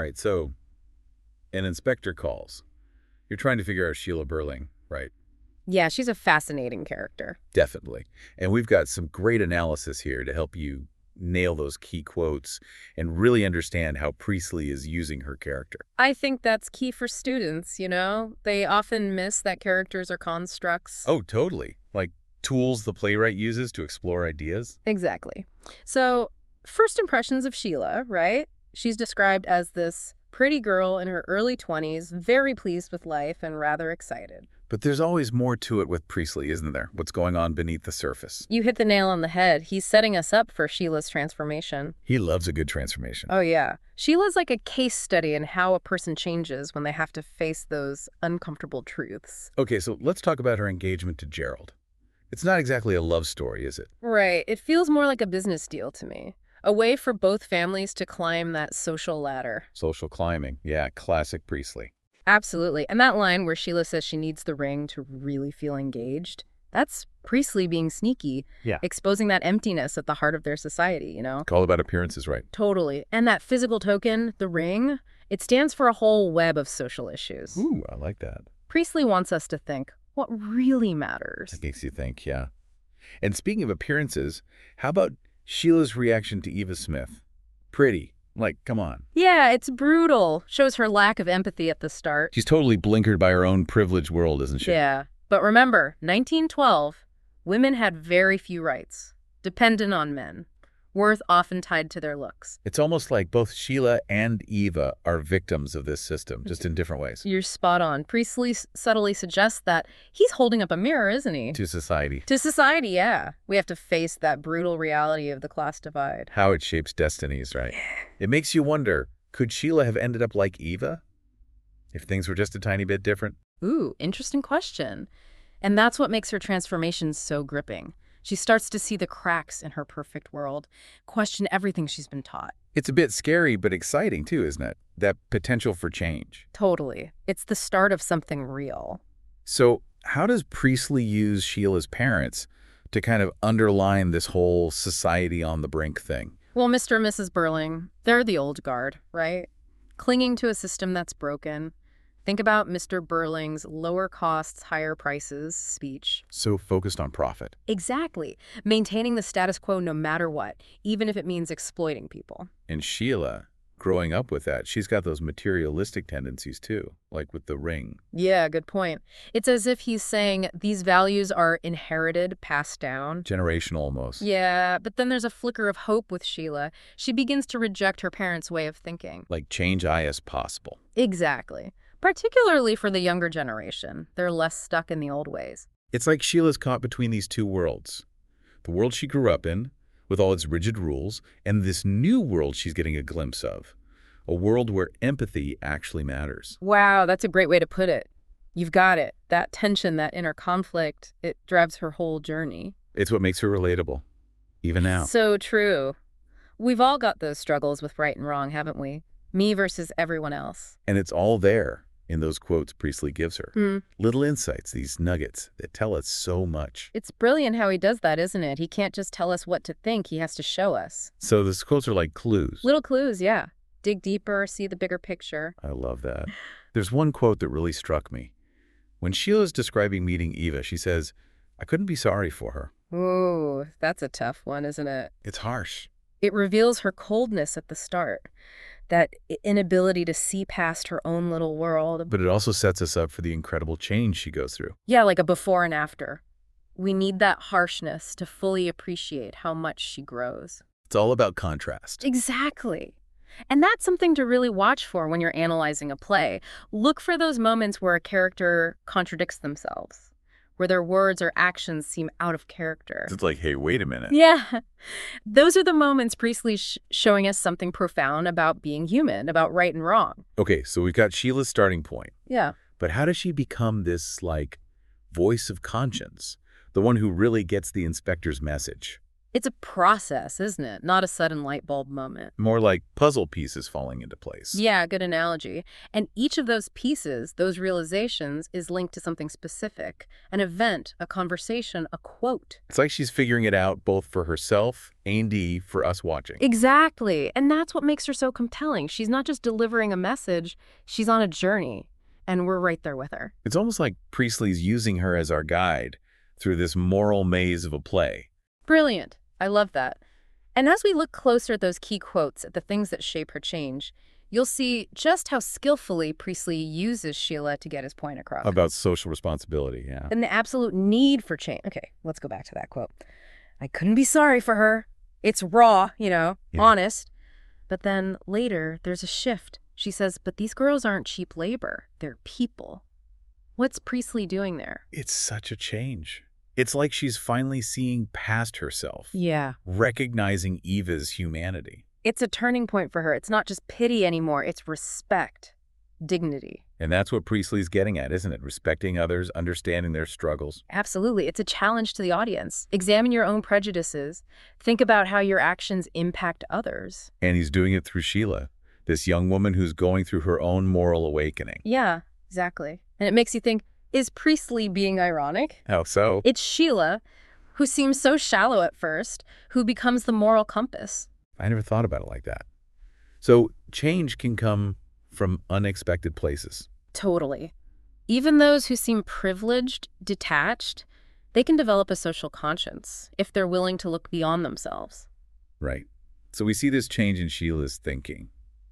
right, so an inspector calls. You're trying to figure out Sheila Burling, right? Yeah, she's a fascinating character. Definitely. And we've got some great analysis here to help you nail those key quotes and really understand how Priestley is using her character. I think that's key for students, you know? They often miss that characters are constructs. Oh, totally. Like tools the playwright uses to explore ideas. Exactly. So, first impressions of Sheila, right? She's described as this pretty girl in her early 20s, very pleased with life and rather excited. But there's always more to it with Priestley, isn't there? What's going on beneath the surface. You hit the nail on the head. He's setting us up for Sheila's transformation. He loves a good transformation. Oh, yeah. Sheila's like a case study in how a person changes when they have to face those uncomfortable truths. Okay, so let's talk about her engagement to Gerald. It's not exactly a love story, is it? Right. It feels more like a business deal to me. A way for both families to climb that social ladder. Social climbing. Yeah, classic Priestley. Absolutely. And that line where Sheila says she needs the ring to really feel engaged, that's Priestley being sneaky, Yeah. exposing that emptiness at the heart of their society, you know? It's all about appearances, right? Totally. And that physical token, the ring, it stands for a whole web of social issues. Ooh, I like that. Priestley wants us to think what really matters. It makes you think, yeah. And speaking of appearances, how about Sheila's reaction to Eva Smith? Pretty. Like, come on. Yeah, it's brutal. Shows her lack of empathy at the start. She's totally blinkered by her own privileged world, isn't she? Yeah. But remember, 1912, women had very few rights, dependent on men, worth often tied to their looks. It's almost like both Sheila and Eva are victims of this system, just in different ways. You're spot on. Priestley subtly suggests that he's holding up a mirror, isn't he? To society. To society, yeah. We have to face that brutal reality of the class divide. How it shapes destinies, right? It makes you wonder, could Sheila have ended up like Eva? If things were just a tiny bit different? Ooh, interesting question. And that's what makes her transformation so gripping. She starts to see the cracks in her perfect world, question everything she's been taught. It's a bit scary, but exciting too, isn't it? That potential for change. Totally. It's the start of something real. So how does Priestley use Sheila's parents to kind of underline this whole society on the brink thing? Well, Mr. and Mrs. Burling, they're the old guard, right? Clinging to a system that's broken. Think about Mr. Burling's lower costs, higher prices speech. So focused on profit. Exactly. Maintaining the status quo no matter what, even if it means exploiting people. And Sheila, growing up with that, she's got those materialistic tendencies too, like with the ring. Yeah, good point. It's as if he's saying these values are inherited, passed down. Generational almost. Yeah, but then there's a flicker of hope with Sheila. She begins to reject her parents' way of thinking. Like change as possible. Exactly. Particularly for the younger generation. They're less stuck in the old ways. It's like Sheila's caught between these two worlds. The world she grew up in, with all its rigid rules, and this new world she's getting a glimpse of. A world where empathy actually matters. Wow, that's a great way to put it. You've got it. That tension, that inner conflict, it drives her whole journey. It's what makes her relatable, even now. So true. We've all got those struggles with right and wrong, haven't we? Me versus everyone else. And it's all there in those quotes Priestley gives her. Hmm. Little insights, these nuggets that tell us so much. It's brilliant how he does that, isn't it? He can't just tell us what to think. He has to show us. So those quotes are like clues. Little clues, yeah. Dig deeper, see the bigger picture. I love that. There's one quote that really struck me. When Sheila's describing meeting Eva, she says, "I couldn't be sorry for her." Ooh, that's a tough one, isn't it? It's harsh. It reveals her coldness at the start. That inability to see past her own little world. But it also sets us up for the incredible change she goes through. Yeah, like a before and after. We need that harshness to fully appreciate how much she grows. It's all about contrast. Exactly. And that's something to really watch for when you're analyzing a play. Look for those moments where a character contradicts themselves, where their words or actions seem out of character. It's like, hey, wait a minute. Yeah. Those are the moments Priestley's showing us something profound about being human, about right and wrong. Okay, so we've got Sheila's starting point. Yeah. But how does she become this, like, voice of conscience? The one who really gets the inspector's message? It's a process, isn't it? Not a sudden light bulb moment. More like puzzle pieces falling into place. Yeah, good analogy. And each of those pieces, those realizations, is linked to something specific. An event, a conversation, a quote. It's like she's figuring it out both for herself and for us watching. Exactly. And that's what makes her so compelling. She's not just delivering a message, she's on a journey. And we're right there with her. It's almost like Priestley's using her as our guide through this moral maze of a play. Brilliant. I love that. And as we look closer at those key quotes, at the things that shape her change, you'll see just how skillfully Priestley uses Sheila to get his point across. About social responsibility, yeah. And the absolute need for change. Okay, let's go back to that quote. I couldn't be sorry for her. It's raw, honest. But then later, there's a shift. She says, but these girls aren't cheap labor. They're people. What's Priestley doing there? It's such a change. It's like she's finally seeing past herself. Yeah. Recognizing Eva's humanity. It's a turning point for her. It's not just pity anymore. It's respect, dignity. And that's what Priestley's getting at, isn't it? Respecting others, understanding their struggles. Absolutely. It's a challenge to the audience. Examine your own prejudices. Think about how your actions impact others. And he's doing it through Sheila, this young woman who's going through her own moral awakening. Yeah, exactly. And it makes you think, is Priestley being ironic? How so? It's Sheila, who seems so shallow at first, who becomes the moral compass. I never thought about it like that. So change can come from unexpected places. Totally. Even those who seem privileged, detached, they can develop a social conscience if they're willing to look beyond themselves. Right. So we see this change in Sheila's thinking.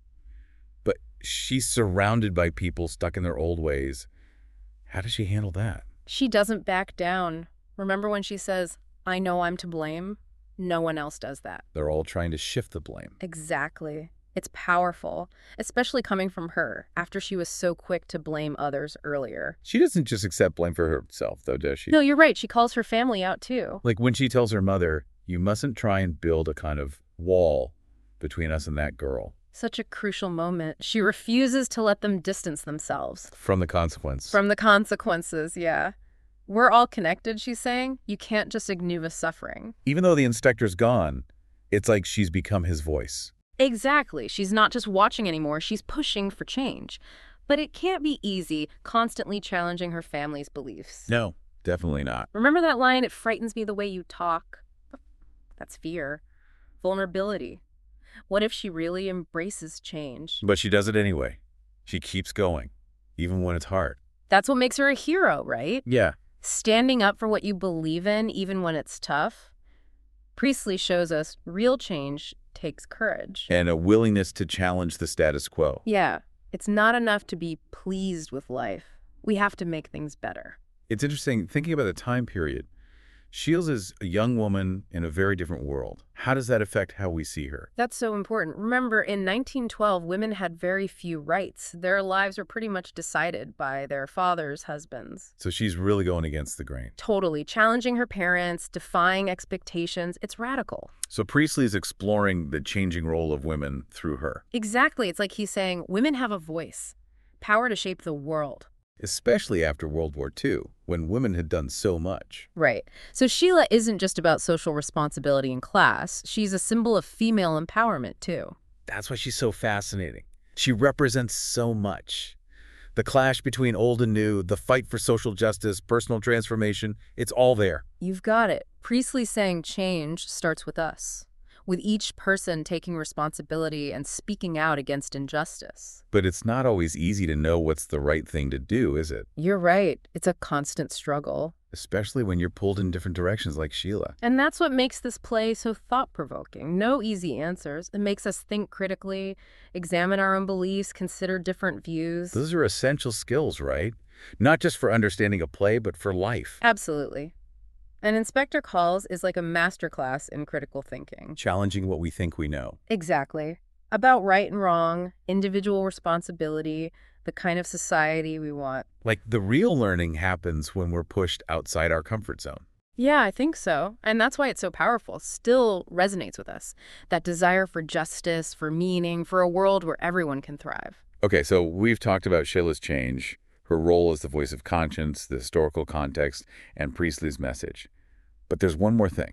But she's surrounded by people stuck in their old ways. How does she handle that? She doesn't back down. Remember when she says, I know I'm to blame? No one else does that. They're all trying to shift the blame. Exactly. It's powerful, especially coming from her after she was so quick to blame others earlier. She doesn't just accept blame for herself, though, does she? No, you're right. She calls her family out, too. Like when she tells her mother, you mustn't try and build a kind of wall between us and that girl. Such a crucial moment. She refuses to let them distance themselves. From the consequence. From the consequences, yeah. We're all connected, she's saying. You can't just ignore suffering. Even though the inspector's gone, it's like she's become his voice. Exactly. She's not just watching anymore. She's pushing for change. But it can't be easy constantly challenging her family's beliefs. No, definitely not. Remember that line, it frightens me the way you talk? That's fear. Vulnerability. What if she really embraces change? But she does it anyway. She keeps going, even when it's hard. That's what makes her a hero, right? Yeah. Standing up for what you believe in, even when it's tough. Priestley shows us real change takes courage. And a willingness to challenge the status quo. Yeah. It's not enough to be pleased with life. We have to make things better. It's interesting, thinking about the time period. Shields is a young woman in a very different world. How does that affect how we see her? That's so important. Remember, in 1912, women had very few rights. Their lives were pretty much decided by their fathers' husbands. So she's really going against the grain. Totally. Challenging her parents, defying expectations. It's radical. So Priestley's exploring the changing role of women through her. Exactly. It's like he's saying, women have a voice, power to shape the world. Especially after World War II, when women had done so much. Right. So Sheila isn't just about social responsibility and class. She's a symbol of female empowerment, too. That's why she's so fascinating. She represents so much. The clash between old and new, the fight for social justice, personal transformation, it's all there. You've got it. Priestley saying change starts with us, with each person taking responsibility and speaking out against injustice. But it's not always easy to know what's the right thing to do, is it? You're right. It's a constant struggle. Especially when you're pulled in different directions like Sheila. And that's what makes this play so thought-provoking. No easy answers. It makes us think critically, examine our own beliefs, consider different views. Those are essential skills, right? Not just for understanding a play, but for life. Absolutely. And Inspector Calls is like a masterclass in critical thinking. Challenging what we think we know. Exactly. About right and wrong, individual responsibility, the kind of society we want. Like the real learning happens when we're pushed outside our comfort zone. Yeah, I think so. And that's why it's so powerful. Still resonates with us. That desire for justice, for meaning, for a world where everyone can thrive. Okay, so we've talked about Sheila's change, her role as the voice of conscience, the historical context, and Priestley's message. But there's one more thing.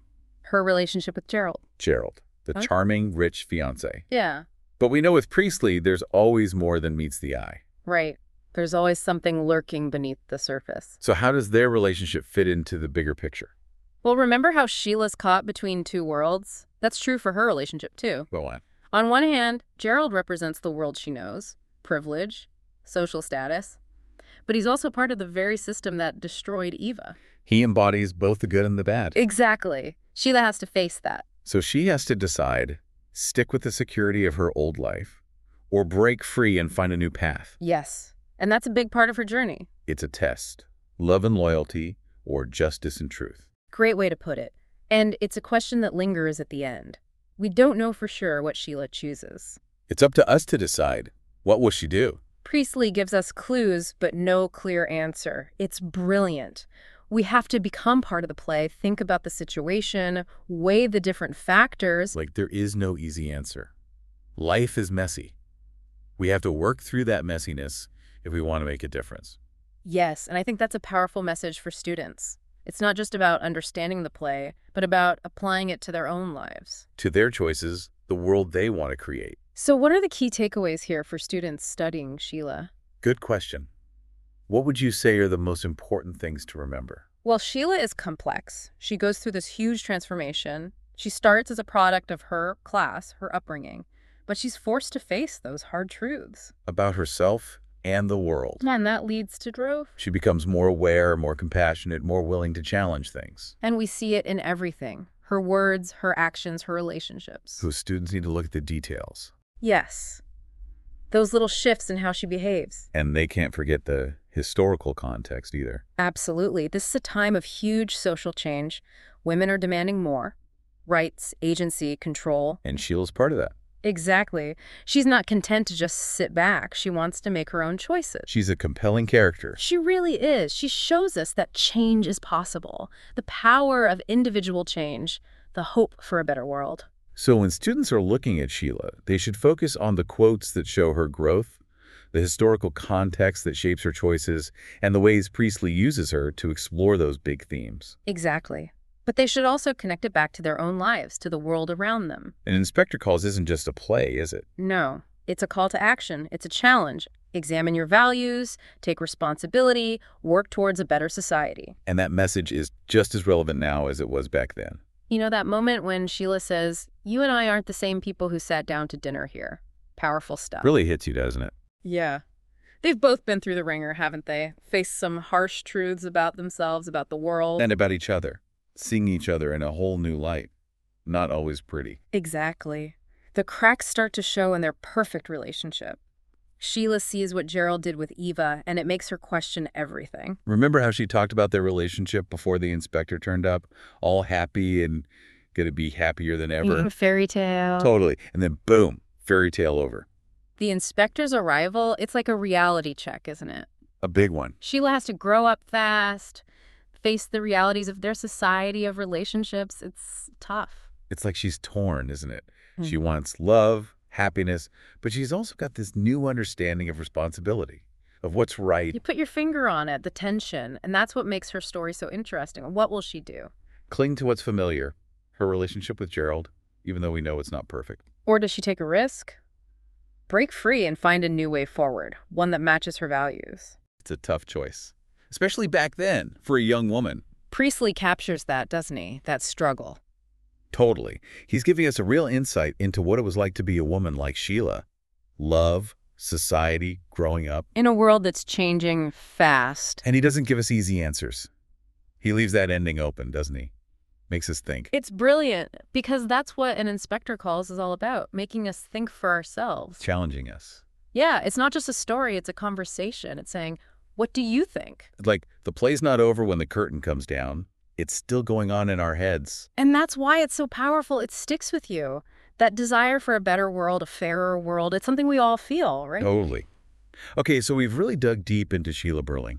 Her relationship with Gerald. Gerald, the Huh? charming, rich fiancé. Yeah, But we know with Priestley, there's always more than meets the eye. right. There's always something lurking beneath the surface. So how does their relationship fit into the bigger picture? Well, remember how Sheila's caught between two worlds? That's true for her relationship, too. Go on. On one hand, Gerald represents the world she knows, privilege, social status. But he's also part of the very system that destroyed Eva. He embodies both the good and the bad. Exactly. Sheila has to face that. So she has to decide, stick with the security of her old life, or break free and find a new path. Yes. And that's a big part of her journey. It's a test. Love and loyalty, or justice and truth. Great way to put it. And it's a question that lingers at the end. We don't know for sure what Sheila chooses. It's up to us to decide. What will she do? Priestley gives us clues, but no clear answer. It's brilliant. We have to become part of the play, think about the situation, weigh the different factors. Like, there is no easy answer. Life is messy. We have to work through that messiness if we want to make a difference. Yes, and I think that's a powerful message for students. It's not just about understanding the play, but about applying it to their own lives. To their choices, the world they want to create. So what are the key takeaways here for students studying Sheila? Good question. What would you say are the most important things to remember? Well, Sheila is complex. She goes through this huge transformation. She starts as a product of her class, her upbringing, but she's forced to face those hard truths. About herself and the world. And that leads to growth. She becomes more aware, more compassionate, more willing to challenge things. And we see it in everything. Her words, her actions, her relationships. So students need to look at the details. Yes. Those little shifts in how she behaves. And they can't forget the historical context either. Absolutely. This is a time of huge social change. Women are demanding more. Rights, agency, control. And Sheila's part of that. Exactly. She's not content to just sit back. She wants to make her own choices. She's a compelling character. She really is. She shows us that change is possible. The power of individual change. The hope for a better world. So when students are looking at Sheila, they should focus on the quotes that show her growth, the historical context that shapes her choices, and the ways Priestley uses her to explore those big themes. Exactly. But they should also connect it back to their own lives, to the world around them. An Inspector Calls isn't just a play, is it? No, it's a call to action. It's a challenge. Examine your values, take responsibility, work towards a better society. And that message is just as relevant now as it was back then. You know, that moment when Sheila says, "You and I aren't the same people who sat down to dinner here." Powerful stuff. Really hits you, doesn't it? Yeah. They've both been through the ringer, haven't they? Faced some harsh truths about themselves, about the world. And about each other. Seeing each other in a whole new light. Not always pretty. Exactly. The cracks start to show in their perfect relationship. Sheila sees what Gerald did with Eva, and it makes her question everything. Remember how she talked about their relationship before the inspector turned up? All happy and gonna be happier than ever. Fairy tale. Totally. And then boom, fairy tale over. The inspector's arrival, it's like a reality check, isn't it? A big one. Sheila has to grow up fast, face the realities of their society, of relationships. It's tough. It's like she's torn, isn't it? She wants love, happiness, but she's also got this new understanding of responsibility, of what's right. You put your finger on it, the tension, and that's what makes her story so interesting. What will she do? Cling to what's familiar, her relationship with Gerald, even though we know it's not perfect. Or does she take a risk? Break free and find a new way forward, one that matches her values. It's a tough choice, especially back then for a young woman. Priestley captures that, doesn't he? That struggle. Totally. He's giving us a real insight into what it was like to be a woman like Sheila. Love, society, growing up. In a world that's changing fast. And he doesn't give us easy answers. He leaves that ending open, doesn't he? Makes us think. It's brilliant, because that's what An Inspector Calls is all about, making us think for ourselves. Challenging us. Yeah, it's not just a story, it's a conversation. It's saying, what do you think? Like, the play's not over when the curtain comes down. It's still going on in our heads. And that's why it's so powerful. It sticks with you. That desire for a better world, a fairer world, it's something we all feel, right? Totally. Okay, so we've really dug deep into Sheila Burling.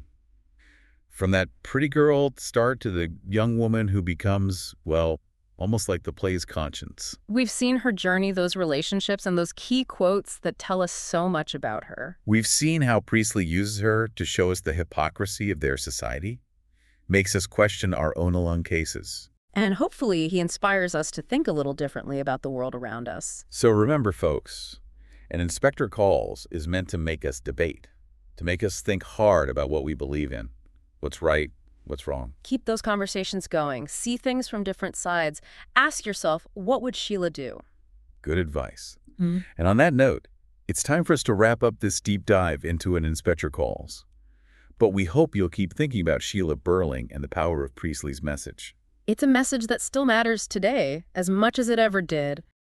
From that pretty girl start to the young woman who becomes, well, almost like the play's conscience. We've seen her journey, those relationships, and those key quotes that tell us so much about her. We've seen how Priestley uses her to show us the hypocrisy of their society, makes us question our own alone cases. And hopefully he inspires us to think a little differently about the world around us. So remember, folks, an Inspector Calls is meant to make us debate, to make us think hard about what we believe in, what's right, what's wrong. Keep those conversations going. See things from different sides. Ask yourself, what would Sheila do? Good advice. And on that note, it's time for us to wrap up this deep dive into an Inspector Calls. But we hope you'll keep thinking about Sheila Burling and the power of Priestley's message. It's a message that still matters today as much as it ever did.